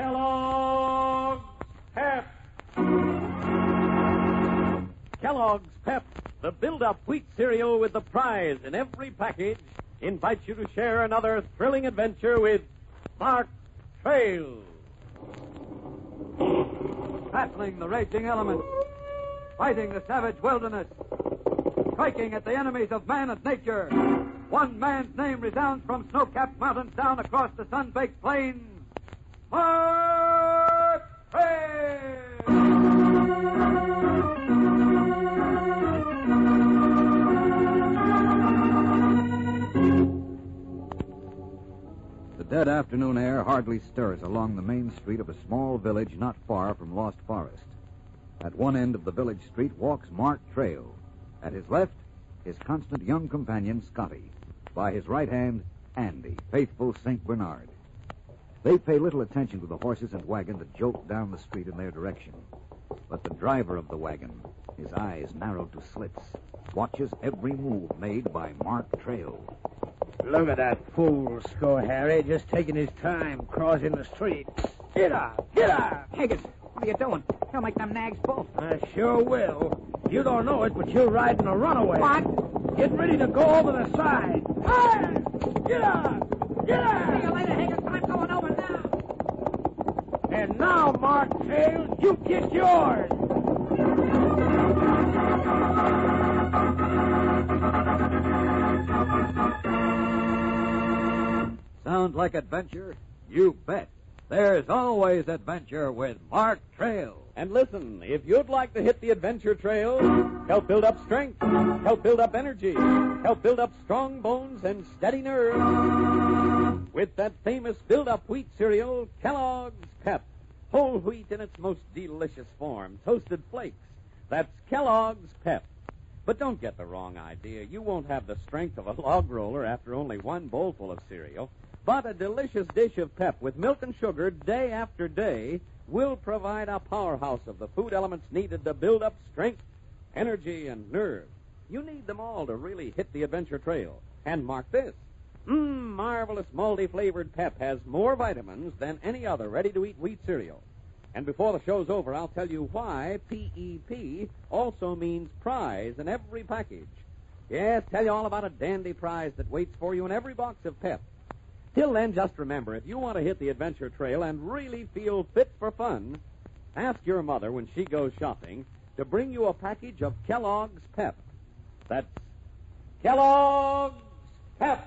Kellogg's Pep. Kellogg's Pep, the build-up wheat cereal with the prize in every package, invites you to share another thrilling adventure with Mark Trail. Battling the raging elements, fighting the savage wilderness, striking at the enemies of man and nature. One man's name resounds from snow-capped mountains down across the sun-baked plains. Mark Trail! The dead afternoon air hardly stirs along the main street of a small village not far from Lost Forest. At one end of the village street walks Mark Trail. At his left, his constant young companion, Scotty. By his right hand, Andy, faithful St. Bernard. They pay little attention to the horses and wagon that jolt down the street in their direction. But the driver of the wagon, his eyes narrowed to slits, watches every move made by Mark Trail. Look at that fool, Schoharie, just taking his time crossing the street. Get out! Get out! Higgins, what are you doing? He'll make them nags bolt. I sure will. You don't know it, but you're riding a runaway. What? Get ready to go over the side. Hey! Get out! Get out! See you later, Higgins. I'm going over now. And now, Mark Trail, you get yours. Sounds like adventure? You bet. There's always adventure with Mark Trail. And listen, if you'd like to hit the adventure trail, help build up strength, help build up energy, help build up strong bones and steady nerves, with that famous build-up wheat cereal, Kellogg's Pep. Whole wheat in its most delicious form, toasted flakes. That's Kellogg's Pep. But don't get the wrong idea. You won't have the strength of a log roller after only one bowlful of cereal. But a delicious dish of Pep with milk and sugar day after day will provide a powerhouse of the food elements needed to build up strength, energy, and nerve. You need them all to really hit the adventure trail. And mark this. Marvelous malty-flavored Pep has more vitamins than any other ready-to-eat wheat cereal. And before the show's over, I'll tell you why P-E-P also means prize in every package. Yes, tell you all about a dandy prize that waits for you in every box of Pep. Till then, just remember, if you want to hit the adventure trail and really feel fit for fun, ask your mother when she goes shopping to bring you a package of Kellogg's Pep. That's Kellogg's Pep.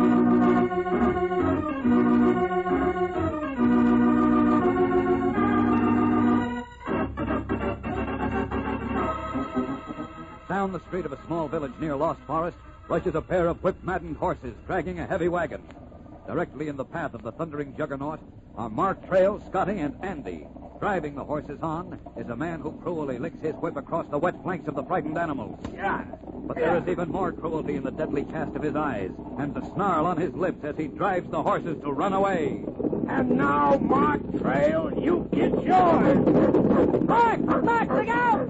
Down the street of a small village near Lost Forest rushes a pair of whip-maddened horses dragging a heavy wagon. Directly in the path of the thundering juggernaut are Mark Trail, Scotty, and Andy. Driving the horses on is a man who cruelly licks his whip across the wet flanks of the frightened animals. But there is even more cruelty in the deadly cast of his eyes and the snarl on his lips as he drives the horses to run away. And now, Mark Trail, you get yours. Mark, look out!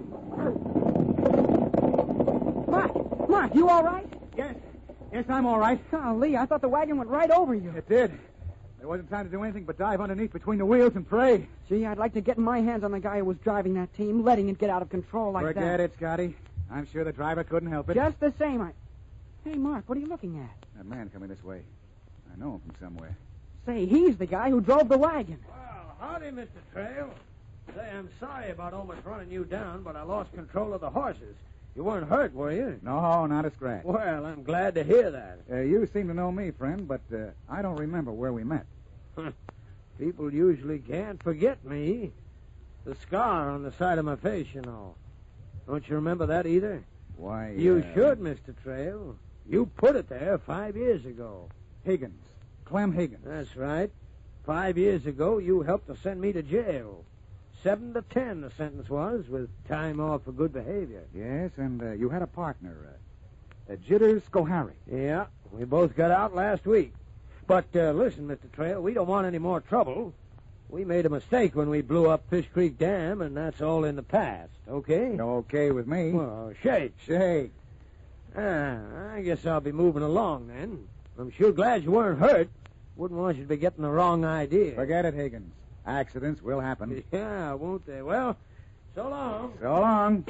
Mark, you all right? Yes, I'm all right. Golly, I thought the wagon went right over you. It did. There wasn't time to do anything but dive underneath between the wheels and pray. Gee, I'd like to get my hands on the guy who was driving that team, letting it get out of control like that. Forget it, Scotty. I'm sure the driver couldn't help it. Just the same, Hey, Mark, what are you looking at? That man coming this way. I know him from somewhere. Say, he's the guy who drove the wagon. Well, howdy, Mr. Trail. Say, I'm sorry about almost running you down, but I lost control of the horses. You weren't hurt, were you? No, not a scratch. Well, I'm glad to hear that. You seem to know me, friend, but I don't remember where we met. People usually can't forget me. The scar on the side of my face, you know. Don't you remember that either? Why, You should, Mr. Trail. You put it there 5 years ago. Higgins. Clem Higgins. That's right. 5 years ago, you helped to send me to jail. 7 to 10, the sentence was, with time off for good behavior. Yes, and you had a partner, Jitters Schoharie. Yeah, we both got out last week. But listen, Mr. Trail, we don't want any more trouble. We made a mistake when we blew up Fish Creek Dam, and that's all in the past, okay? Okay with me. Well, shake. Shake. I guess I'll be moving along, then. I'm sure glad you weren't hurt. Wouldn't want you to be getting the wrong idea. Forget it, Higgins. Accidents will happen. Yeah, won't they? Well, so long. So long.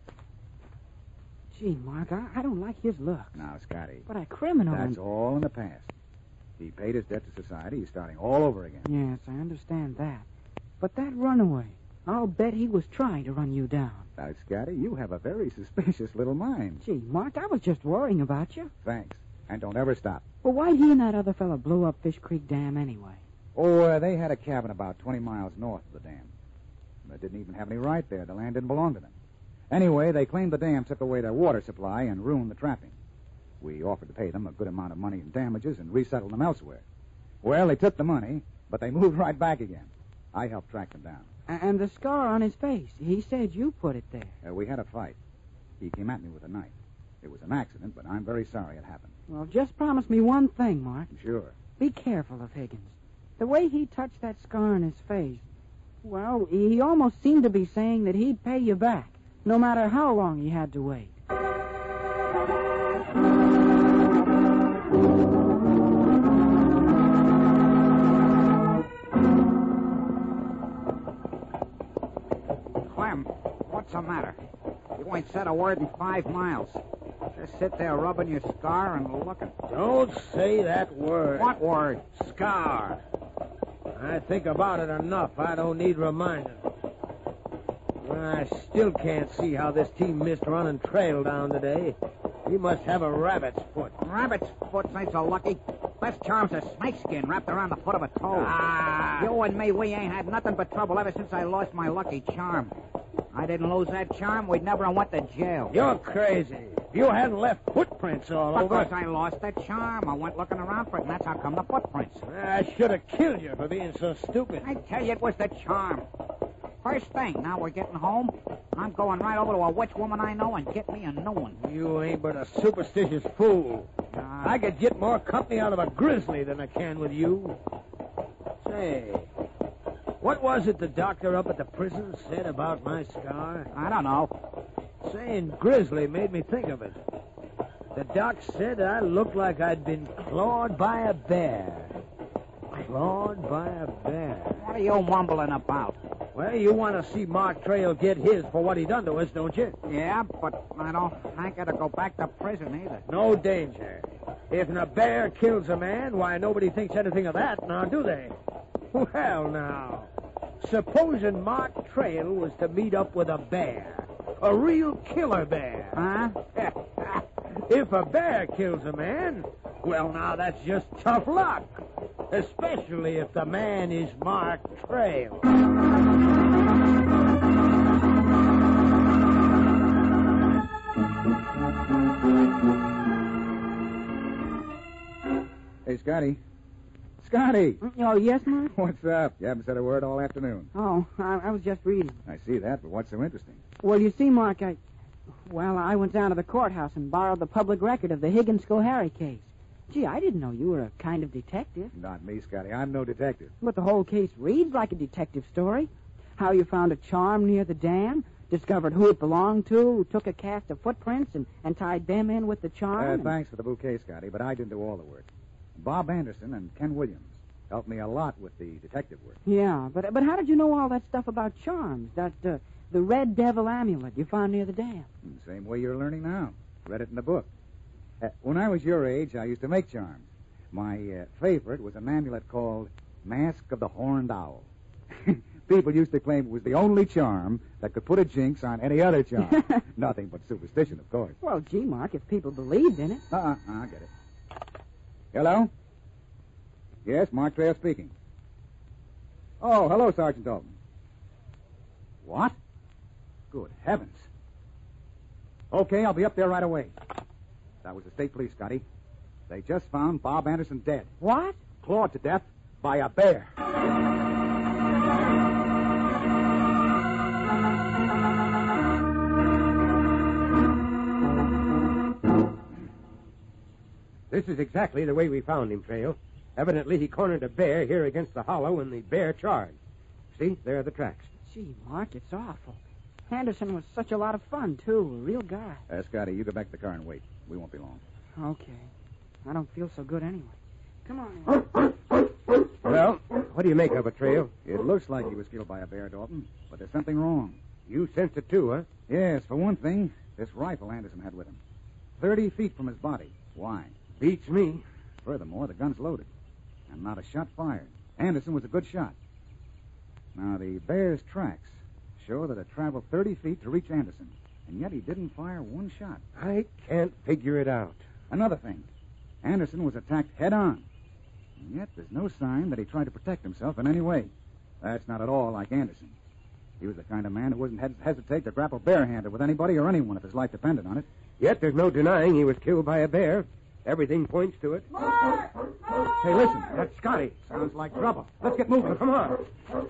Gee, Mark, I don't like his looks. Now, Scotty, But a criminal. that's all in the past. He paid his debt to society. He's starting all over again. Yes, I understand that. But that runaway, I'll bet he was trying to run you down. Now, Scotty, you have a very suspicious little mind. Gee, Mark, I was just worrying about you. Thanks. And don't ever stop. Well, why'd he and that other fella blow up Fish Creek Dam anyway? Oh, they had a cabin about 20 miles north of the dam. They didn't even have any right there. The land didn't belong to them. Anyway, they claimed the dam took away their water supply and ruined the trapping. We offered to pay them a good amount of money in damages and resettle them elsewhere. Well, they took the money, but they moved right back again. I helped track them down. And the scar on his face, he said you put it there. We had a fight. He came at me with a knife. It was an accident, but I'm very sorry it happened. Well, just promise me one thing, Mark. Sure. Be careful of Higgins. The way he touched that scar on his face, well, he almost seemed to be saying that he'd pay you back, no matter how long he had to wait. Clem, what's the matter? You ain't said a word in 5 miles. Just sit there rubbing your scar and looking. Don't say that word. What word? Scar. I think about it enough. I don't need reminding. I still can't see how this team missed running trail down today. He must have a rabbit's foot. Rabbit's foot ain't so lucky. Best charm's a snakeskin wrapped around the foot of a toe. Ah! You and me, we ain't had nothing but trouble ever since I lost my lucky charm. I didn't lose that charm, we'd never have went to jail. You're crazy. If you hadn't left footprints all over... Because I lost that charm. I went looking around for it, and that's how come the footprints. I should have killed you for being so stupid. I tell you, it was the charm. First thing, now we're getting home. I'm going right over to a witch woman I know and get me a new one. You ain't but a superstitious fool. I could get more company out of a grizzly than I can with you. Say, what was it the doctor up at the prison said about my scar? I don't know. Saying grizzly made me think of it. The doc said I looked like I'd been clawed by a bear. Clawed by a bear. What are you mumbling about? Well, you want to see Mark Trail get his for what he done to us, don't you? Yeah, but I don't hanker to go back to prison either. No danger. If a bear kills a man, why, nobody thinks anything of that, now, do they? Well, now, supposing Mark Trail was to meet up with a bear, a real killer bear. Huh? If a bear kills a man, well, now, that's just tough luck. Especially if the man is Mark Trail. Hey, Scotty. Scotty! Oh, yes, Mark? What's up? You haven't said a word all afternoon. Oh, I was just reading. I see that, but what's so interesting? Well, you see, Mark, I went down to the courthouse and borrowed the public record of the Higgins-Schoharie case. Gee, I didn't know you were a kind of detective. Not me, Scotty. I'm no detective. But the whole case reads like a detective story. How you found a charm near the dam, discovered who it belonged to, took a cast of footprints and tied them in with the charm. Thanks for the bouquet, Scotty, but I didn't do all the work. Bob Anderson and Ken Williams helped me a lot with the detective work. Yeah, but how did you know all that stuff about charms? That, the Red Devil amulet you found near the dam? Same way you're learning now. Read it in the book. When I was your age, I used to make charms. My favorite was an amulet called Mask of the Horned Owl. People used to claim it was the only charm that could put a jinx on any other charm. Nothing but superstition, of course. Well, gee, Mark, if people believed in it. I get it. Hello? Yes, Mark Trail speaking. Oh, hello, Sergeant Dalton. What? Good heavens. Okay, I'll be up there right away. That was the state police, Scotty. They just found Bob Anderson dead. What? Clawed to death by a bear. This is exactly the way we found him, Trail. Evidently, he cornered a bear here against the hollow and the bear charged. See, there are the tracks. Gee, Mark, it's awful. Anderson was such a lot of fun, too. A real guy. Scotty, you go back to the car and wait. We won't be long. Okay. I don't feel so good anyway. Come on in. Well, What do you make of it, Trail? It looks like he was killed by a bear, Dalton, but there's something wrong. You sensed it too, huh? Yes, for one thing, this rifle Anderson had with him. 30 feet from his body. Why? Beats me. Furthermore, the gun's loaded, and not a shot fired. Anderson was a good shot. Now, the bear's tracks show that it traveled 30 feet to reach Anderson, and yet he didn't fire one shot. I can't figure it out. Another thing, Anderson was attacked head-on, and yet there's no sign that he tried to protect himself in any way. That's not at all like Anderson. He was the kind of man who wouldn't hesitate to grapple barehanded with anybody or anyone if his life depended on it. Yet there's no denying he was killed by a bear. Everything points to it. Mark! Hey, listen. That's Scotty. Sounds like trouble. Let's get moving. Come on.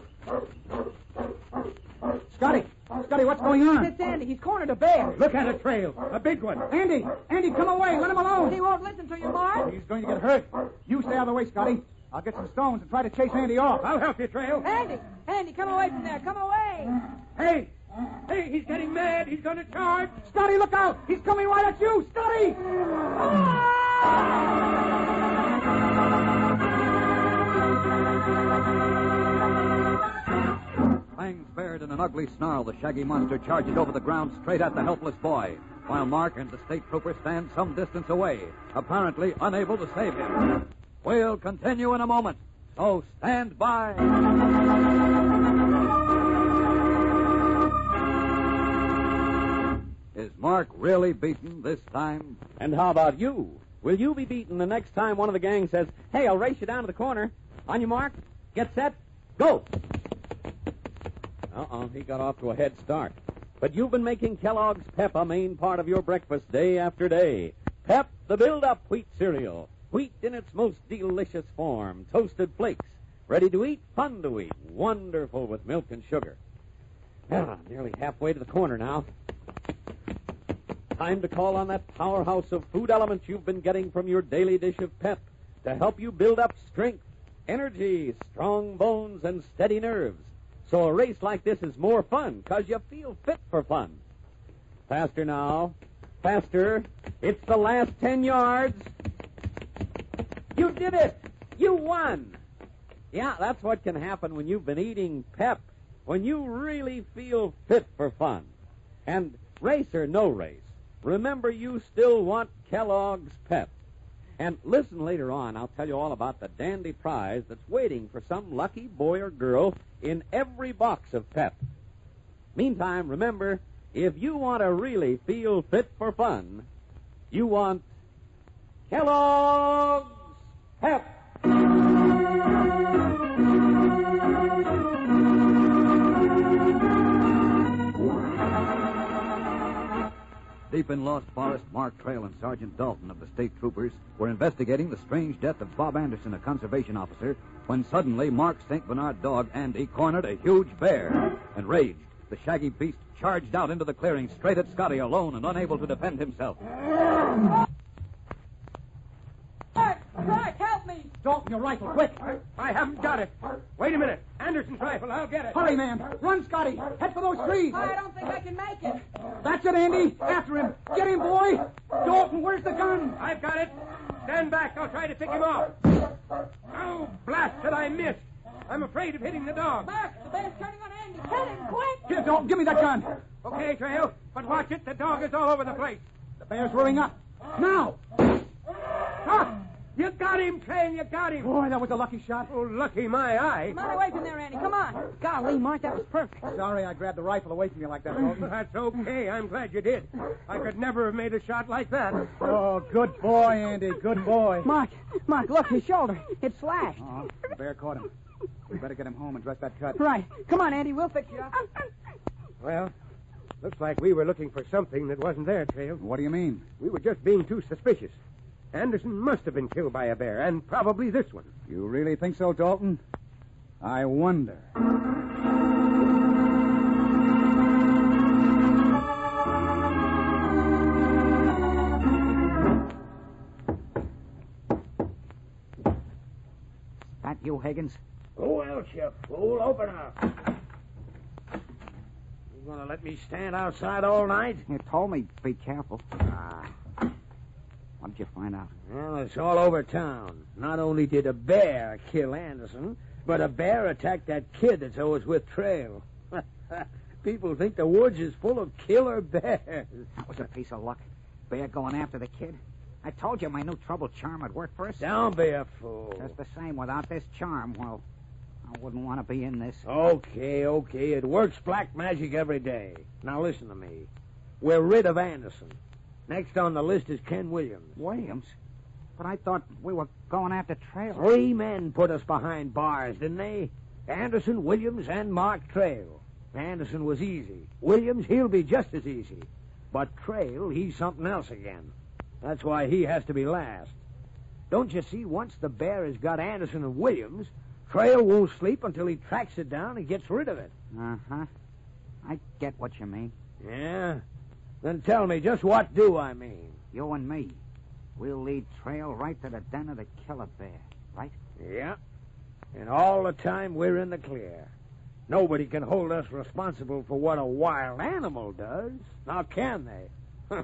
Scotty! Scotty, what's going on? It's Andy. He's cornered a bear. Look at it, Trail. A big one. Andy! Andy, come away. Let him alone. He won't listen to you, Mark. He's going to get hurt. You stay out of the way, Scotty. I'll get some stones and try to chase Andy off. I'll help you, Trail. Andy, come away from there. Come away. Hey, he's getting mad. He's going to charge. Scotty, look out! He's coming right at you! Scotty! Fangs bared in an ugly snarl, the shaggy monster charges over the ground straight at the helpless boy, while Mark and the state trooper stand some distance away, apparently unable to save him. We'll continue in a moment, so stand by. Is Mark really beaten this time? And how about you? Will you be beaten the next time one of the gang says, "Hey, I'll race you down to the corner. On your mark, get set, go." He got off to a head start. But you've been making Kellogg's Pep a main part of your breakfast day after day. Pep, the build-up wheat cereal. Wheat in its most delicious form. Toasted flakes. Ready to eat, fun to eat. Wonderful with milk and sugar. Nearly halfway to the corner now. Time to call on that powerhouse of food elements you've been getting from your daily dish of Pep to help you build up strength, energy, strong bones, and steady nerves. So a race like this is more fun because you feel fit for fun. Faster now. Faster. It's the last 10 yards. You did it. You won. Yeah, that's what can happen when you've been eating Pep, when you really feel fit for fun. And race or no race, remember you still want Kellogg's Pep. And listen later on, I'll tell you all about the dandy prize that's waiting for some lucky boy or girl in every box of Pep. Meantime, remember, if you want to really feel fit for fun, you want Kellogg's Pep. Deep in Lost Forest, Mark Trail and Sergeant Dalton of the state troopers were investigating the strange death of Bob Anderson, a conservation officer, when suddenly Mark's St. Bernard dog, Andy, cornered a huge bear. Enraged, the shaggy beast charged out into the clearing straight at Scotty, alone and unable to defend himself. Mark, help me. Dalton, your rifle, quick. I haven't got it. Wait a minute. Anderson's rifle. I'll get it. Hurry, man. Run, Scotty. Head for those trees. I don't think I can make it. That's it, Andy. After him. Get him, boy. Dalton, where's the gun? I've got it. Stand back. I'll try to pick him off. Oh, blast it. I missed. I'm afraid of hitting the dog. Mark, the bear's turning on Andy. Kill him, quick. Here, Dalton, give me that gun. Okay, Trail. But watch it. The dog is all over the place. The bear's rearing up. Now. Ah! You got him, Trail. You got him. Boy, that was a lucky shot. Oh, lucky my eye. Come on away from there, Andy. Come on. Golly, Mark, that was perfect. Sorry I grabbed the rifle away from you like that, Dalton. That's okay. I'm glad you did. I could never have made a shot like that. Oh, good boy, Andy. Good boy. Mark, look, his shoulder. It's slashed. Oh, the bear caught him. We better get him home and dress that cut. Right. Come on, Andy. We'll fix you up. Well, looks like we were looking for something that wasn't there, Trail. What do you mean? We were just being too suspicious. Anderson must have been killed by a bear, and probably this one. You really think so, Dalton? I wonder. That you, Higgins? Who else, you fool? Open up. You going to let me stand outside all night? You told me to be careful. What did you find out? Well, it's all over town. Not only did a bear kill Anderson, But a bear attacked that kid that's always with Trail. People think the woods is full of killer bears. That was a piece of luck. Bear going after the kid. I told you my new trouble charm would work for us. Don't be a fool. Just the same, without this charm, well, I wouldn't want to be in this. Okay. It works black magic every day. Now listen to me. We're rid of Anderson. Next on the list is Ken Williams. Williams? But I thought we were going after Trail. 3 men put us behind bars, didn't they? Anderson, Williams, and Mark Trail. Anderson was easy. Williams, he'll be just as easy. But Trail, he's something else again. That's why he has to be last. Don't you see, once the bear has got Anderson and Williams, Trail won't sleep until he tracks it down and gets rid of it. Uh-huh. I get what you mean. Yeah? Then tell me, just what do I mean? You and me. We'll lead Trail right to the den of the killer bear, right? Yeah. And all the time we're in the clear. Nobody can hold us responsible for what a wild animal does. Now, can they?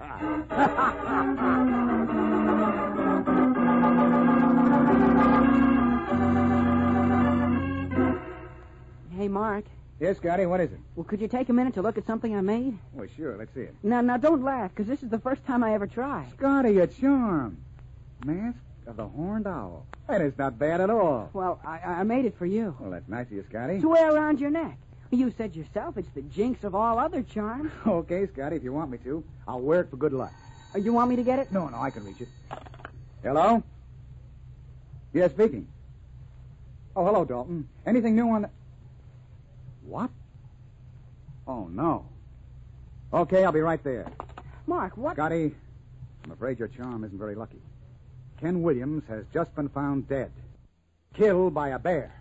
Hey, Mark. Yes, Scotty, what is it? Well, could you take a minute to look at something I made? Well, sure, let's see it. Now, don't laugh, because this is the first time I ever tried. Scotty, a charm. Mask of the Horned Owl. That is not bad at all. Well, I made it for you. Well, that's nice of you, Scotty. To wear around your neck. You said yourself it's the jinx of all other charms. Okay, Scotty, if you want me to. I'll wear it for good luck. You want me to get it? No, I can reach it. Hello? Yes, speaking. Oh, hello, Dalton. Anything new on the... What? Oh, no. Okay, I'll be right there. Mark, what... Scotty, I'm afraid your charm isn't very lucky. Ken Williams has just been found dead. Killed by a bear.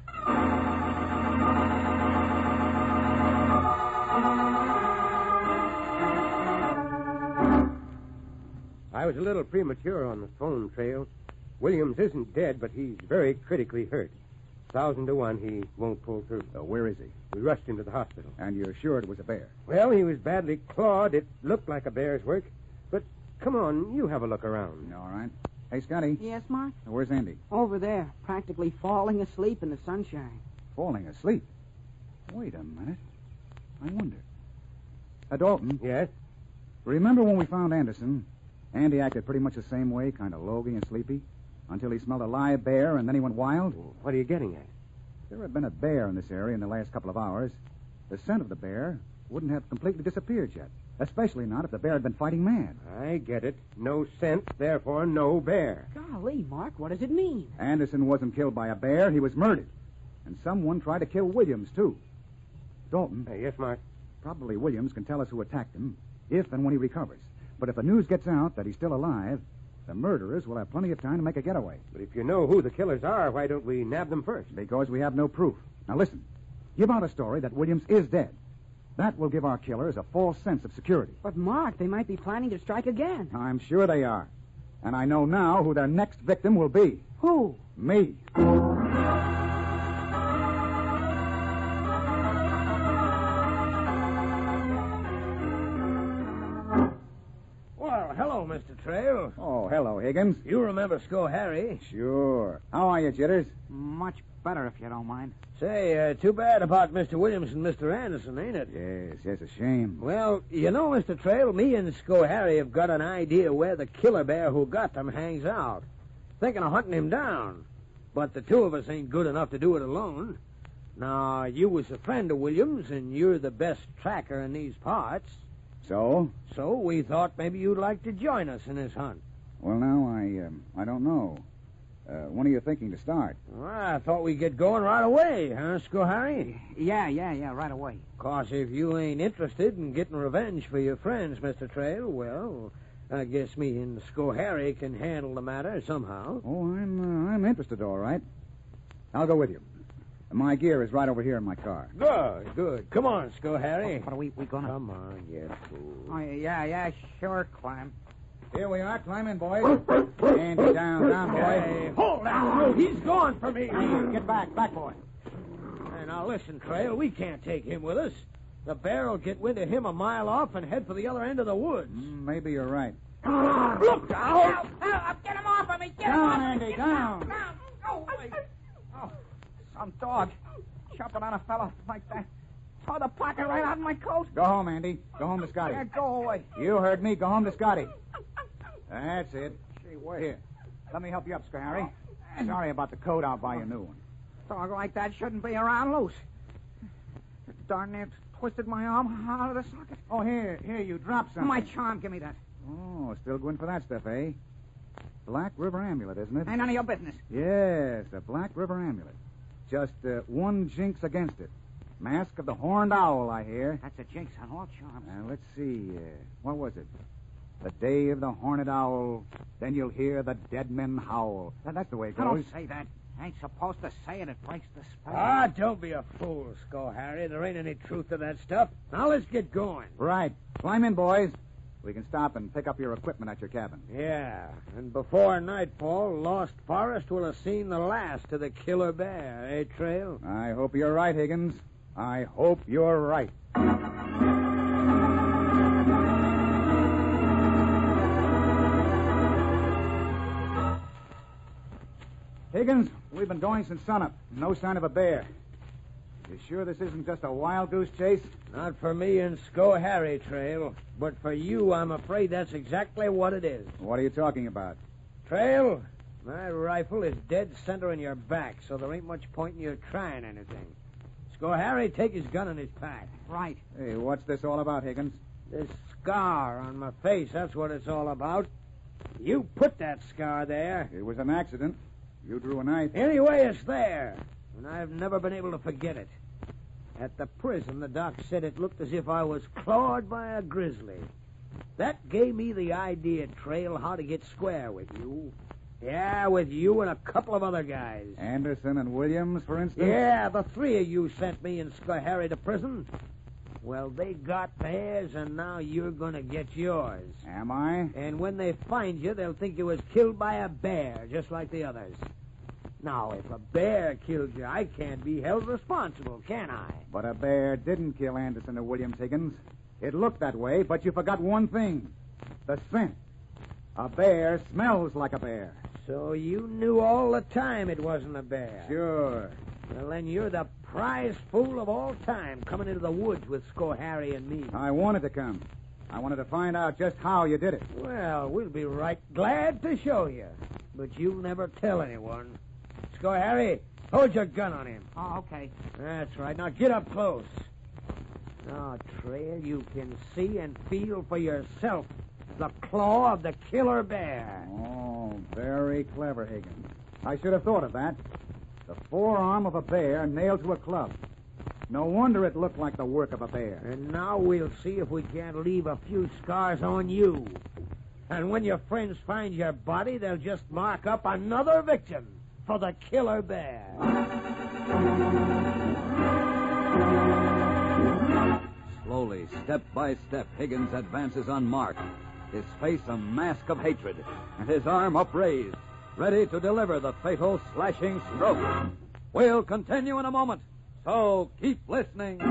I was a little premature on the phone, Trail. Williams isn't dead, but he's very critically hurt. 1,000 to 1 he won't pull through. Where is he? We rushed him to the hospital. And you're sure it was a bear? Well, he was badly clawed. It looked like a bear's work. But come on, you have a look around. All right. Hey, Scotty. Yes, Mark? Where's Andy? Over there, practically falling asleep in the sunshine. Falling asleep? Wait a minute. I wonder. Dalton. Yes? Remember when we found Anderson? Andy acted pretty much the same way, kind of logy and sleepy, until he smelled a live bear, and then he went wild? Well, what are you getting at? If there had been a bear in this area in the last couple of hours, the scent of the bear wouldn't have completely disappeared yet, especially not if the bear had been fighting mad. I get it. No scent, therefore no bear. Golly, Mark, what does it mean? Anderson wasn't killed by a bear. He was murdered. And someone tried to kill Williams, too. Dalton. Yes, Mark? Probably Williams can tell us who attacked him, if and when he recovers. But if the news gets out that he's still alive, the murderers will have plenty of time to make a getaway. But if you know who the killers are, why don't we nab them first? Because we have no proof. Now listen. Give out a story that Williams is dead. That will give our killers a false sense of security. But, Mark, they might be planning to strike again. I'm sure they are. And I know now who their next victim will be. Who? Me. Well, hello, Mr. Trail. Oh, hello, Higgins. You remember Schoharie? Sure. How are you, Jitters? Much better, if you don't mind. Say, too bad about Mr. Williams and Mr. Anderson, ain't it? Yes, a shame. Well, you know, Mr. Trail, me and Schoharie have got an idea where the killer bear who got them hangs out. Thinking of hunting him down. But the two of us ain't good enough to do it alone. Now, you was a friend of Williams, and you're the best tracker in these parts. So? So we thought maybe you'd like to join us in this hunt. Well, now, I don't know. When are you thinking to start? Well, I thought we'd get going right away, huh, Schoharie? Yeah, right away. Of course, if you ain't interested in getting revenge for your friends, Mr. Trail, well, I guess me and Schoharie can handle the matter somehow. Oh, I'm interested, all right. I'll go with you. My gear is right over here in my car. Good. Come on, Schoharie. What are we gonna... Come on, you fool. Oh, yeah, sure, Clem. Here we are. Climb in, boys. Andy, down, boy. Hey, hold that. He's gone for me. Get back, boy. Hey, now listen, Trail, we can't take him with us. The bear will get wind of him a mile off and head for the other end of the woods. Maybe you're right. Look out! Get him off of me! Get him Down, off of me! Andy, down. Oh, Some dog jumping on a fellow like that. Tore the pocket right out of my coat. Go home, Andy. Go home to Scotty. Yeah, go away. You heard me. Go home to Scotty. That's it. Gee, wait. Here. Let me help you up, Harry. Sorry about the coat. I'll buy you a new one. Dog like that shouldn't be around loose. Darn near twisted my arm out of the socket. Oh, here, you dropped something. My charm, give me that. Oh, still going for that stuff, eh? Black River Amulet, isn't it? Ain't none of your business. Yes, a Black River Amulet. Just one jinx against it. Mask of the Horned Owl, I hear. That's a jinx on all charms. Let's see. What was it? The day of the Horned Owl, then you'll hear the dead men howl. That's the way it goes. Don't say that. Ain't supposed to say it. It breaks the spell. Ah, don't be a fool, Harry. There ain't any truth to that stuff. Now let's get going. Right. Climb in, boys. We can stop and pick up your equipment at your cabin. Yeah, and before nightfall, Lost Forest will have seen the last of the killer bear, eh, Trail? I hope you're right, Higgins. I hope you're right. Higgins, we've been going since sunup. No sign of a bear. You sure this isn't just a wild goose chase? Not for me and Harry, Trail. But for you, I'm afraid that's exactly what it is. What are you talking about? Trail, my rifle is dead center in your back, so there ain't much point in you trying anything. Harry, take his gun in his pack. Right. Hey, what's this all about, Higgins? This scar on my face, that's what it's all about. You put that scar there. It was an accident. You drew a knife. Anyway, it's there, and I've never been able to forget it. At the prison, the doc said it looked as if I was clawed by a grizzly. That gave me the idea, Trail, how to get square with you. Yeah, with you and a couple of other guys. Anderson and Williams, for instance? Yeah, the three of you sent me and Harry to prison. Well, they got theirs, and now you're going to get yours. Am I? And when they find you, they'll think you was killed by a bear, just like the others. Now, if a bear killed you, I can't be held responsible, can I? But a bear didn't kill Anderson or Williams, Higgins. It looked that way, but you forgot one thing. The scent. A bear smells like a bear. So you knew all the time it wasn't a bear? Sure. Well, then you're the prize fool of all time, coming into the woods with Harry and me. I wanted to come. I wanted to find out just how you did it. Well, we'll be right glad to show you. But you'll never tell anyone. Harry, hold your gun on him. Oh, okay. That's right. Now get up close. Now, Trail, you can see and feel for yourself the claw of the killer bear. Oh, very clever, Higgins. I should have thought of that. The forearm of a bear nailed to a club. No wonder it looked like the work of a bear. And now we'll see if we can't leave a few scars on you. And when your friends find your body, they'll just mark up another victim for the killer bear. Slowly, step by step, Higgins advances on Mark, his face a mask of hatred, and his arm upraised, ready to deliver the fatal slashing stroke. We'll continue in a moment, so keep listening.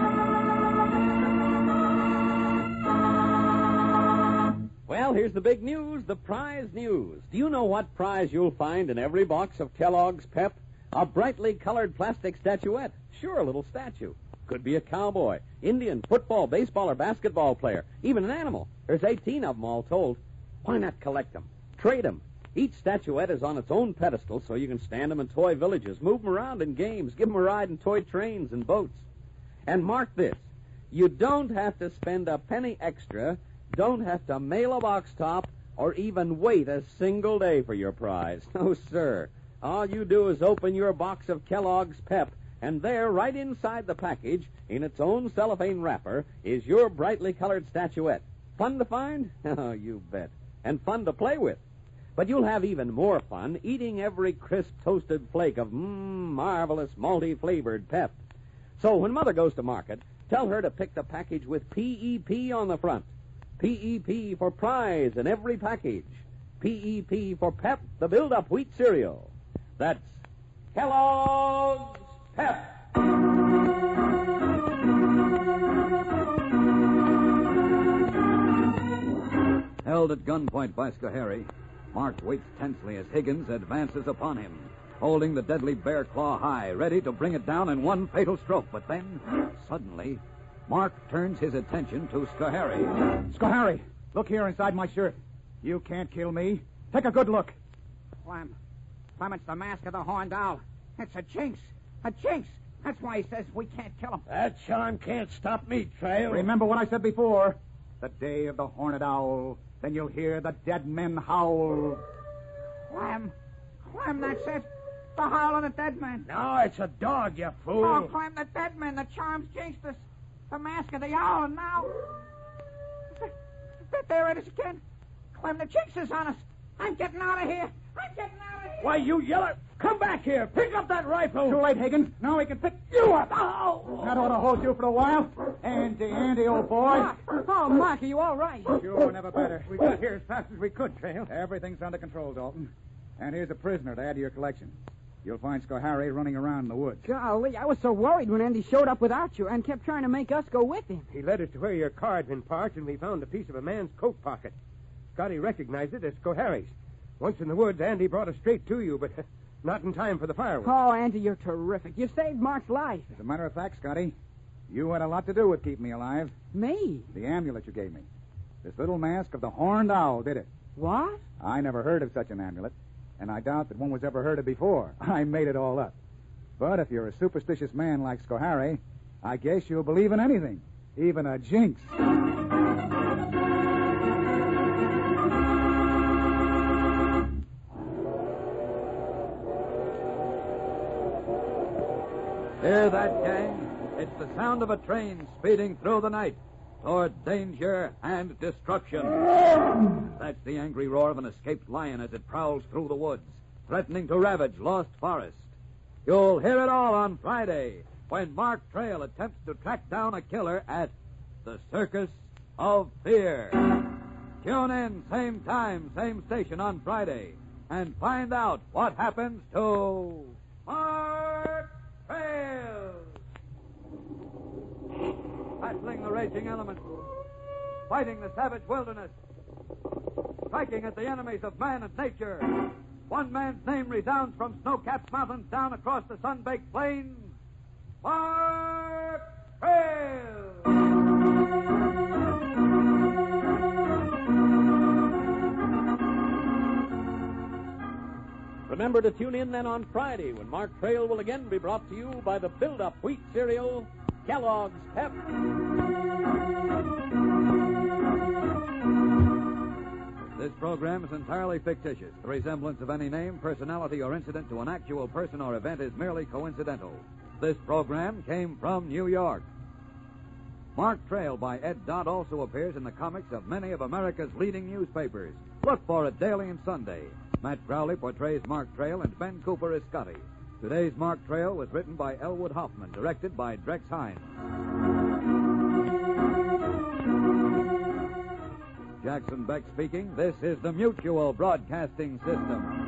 Well, here's the big news, the prize news. Do you know what prize you'll find in every box of Kellogg's Pep? A brightly colored plastic statuette. Sure, a little statue. Could be a cowboy, Indian, football, baseball, or basketball player, even an animal. There's 18 of them all told. Why not collect them? Trade them. Each statuette is on its own pedestal, so you can stand them in toy villages, move them around in games, give them a ride in toy trains and boats. And mark this, you don't have to spend a penny extra, don't have to mail a box top, or even wait a single day for your prize. No, sir. All you do is open your box of Kellogg's Pep, and there, right inside the package, in its own cellophane wrapper, is your brightly colored statuette. Fun to find? Oh, you bet. And fun to play with. But you'll have even more fun eating every crisp toasted flake of marvelous malty-flavored Pep. So when Mother goes to market, tell her to pick the package with P.E.P. on the front. P.E.P. for prize in every package. P.E.P. for Pep, the build-up wheat cereal. That's Kellogg's Pep. Held at gunpoint by Schoharie, Mark waits tensely as Higgins advances upon him. holding the deadly bear claw high, ready to bring it down in one fatal stroke. But then, suddenly, Mark turns his attention to Schoharie. Schoharie, look here inside my shirt. You can't kill me. Take a good look. Clem, it's the mask of the Horned Owl. It's a jinx. A jinx. That's why he says we can't kill him. That charm can't stop me, Trail. Remember what I said before. The day of the Horned Owl. Then you'll hear the dead men howl. Clem, that's it. The howl of the dead man. No, it's a dog, you fool. Oh, Clem, the dead man. The charm's jinxed us. The mask of the owl, and now... There it is again. Clem, the jinx is on us. I'm getting out of here. Why, you yeller... Come back here. Pick up that rifle. Too late, Higgins. Now we can pick you up. Ow! That ought to hold you for a while. Andy, old boy. Mark. Oh, Mark, are you all right? Sure, never better. We got here as fast as we could, Trail. Everything's under control, Dalton. And here's a prisoner to add to your collection. You'll find Schoharie running around in the woods. Golly, I was so worried when Andy showed up without you and kept trying to make us go with him. He led us to where your car's been parked, and we found a piece of a man's coat pocket. Scotty recognized it as Schoharie's. Once in the woods, Andy brought us straight to you, but not in time for the fireworks. Oh, Andy, you're terrific. You saved Mark's life. As a matter of fact, Scotty, you had a lot to do with keeping me alive. Me? The amulet you gave me. This little mask of the Horned Owl did it. What? I never heard of such an amulet, and I doubt that one was ever heard of before. I made it all up. But if you're a superstitious man like Schoharie, I guess you'll believe in anything, even a jinx. Hear that, gang? It's the sound of a train speeding through the night toward danger and destruction. That's the angry roar of an escaped lion as it prowls through the woods, threatening to ravage Lost Forest. You'll hear it all on Friday, when Mark Trail attempts to track down a killer at the Circus of Fear. Tune in, same time, same station on Friday, and find out what happens to Mark Trail. Battling the raging elements, fighting the savage wilderness, striking at the enemies of man and nature. One man's name resounds from snow-capped mountains down across the sun-baked plains. Mark Trail! Remember to tune in then on Friday when Mark Trail will again be brought to you by the Build-Up Wheat Cereal, Kellogg's Pep. This program is entirely fictitious. The resemblance of any name, personality, or incident to an actual person or event is merely coincidental. This program came from New York. Mark Trail by Ed Dott also appears in the comics of many of America's leading newspapers. Look for it daily and Sunday. Matt Crowley portrays Mark Trail and Ben Cooper as Scotty. Today's Mark Trail was written by Elwood Hoffman, directed by Drex Hines. Jackson Beck speaking. This is the Mutual Broadcasting System.